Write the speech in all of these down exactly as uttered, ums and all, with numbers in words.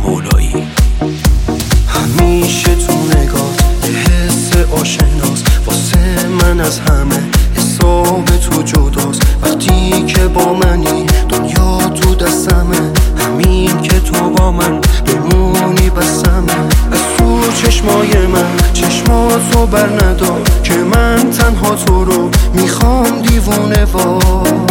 مولایی. همیشه تو نگات یه حس آشناست، واسه من از همه حساب تو جداست. وقتی که با منی دنیا تو دستمه، همین که تو با من بمونی بسمه. از تو چشمای من چشماتو بر ندار که من تنها تو رو میخوام دیوونه وار.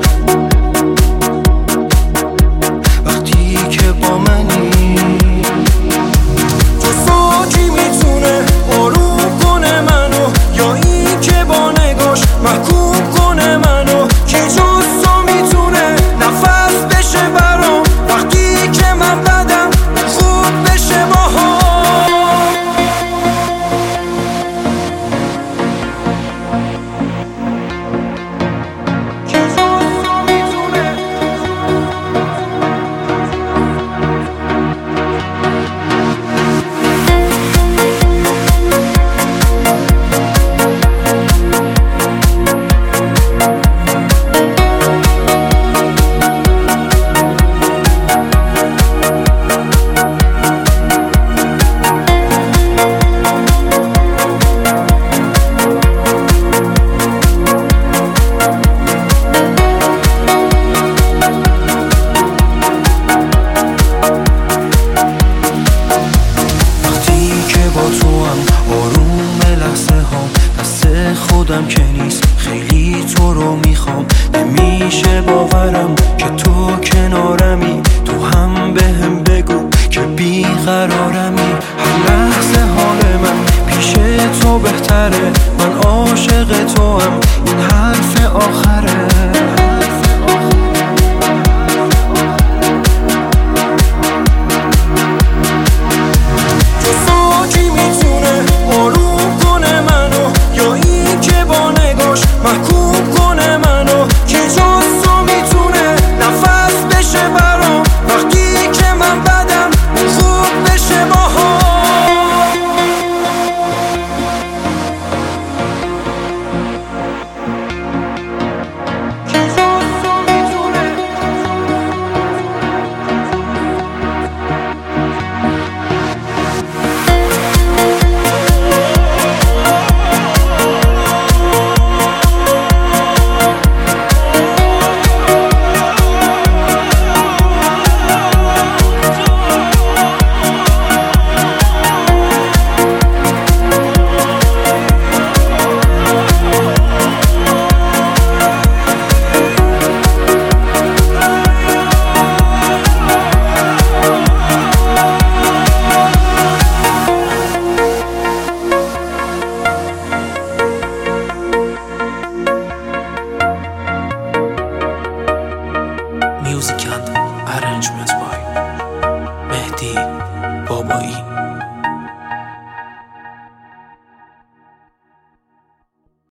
وقتی که با منی تو ساکی میتونه آروم کنه منو، یا این که با نگاش محکوم کنه منو. کی جز تو میتونه نفس بشه برام وقتی که من بدم خوب بشه باها. خودم که نیست خیلی تو رو میخوام، نمیشه باورم که تو کنارمی. تو هم بهم بگو که بیقرارمی. هر لحظه حال من پیش تو بهتره، من عاشق تو هم، این حرف آخره. محکوم کنه منو، کی جز تو میتونه نفس بشه برام وقتی که من بدم خوب بشه باها. کی جز تو میتونه Music and arrangements by Mehdi Babai.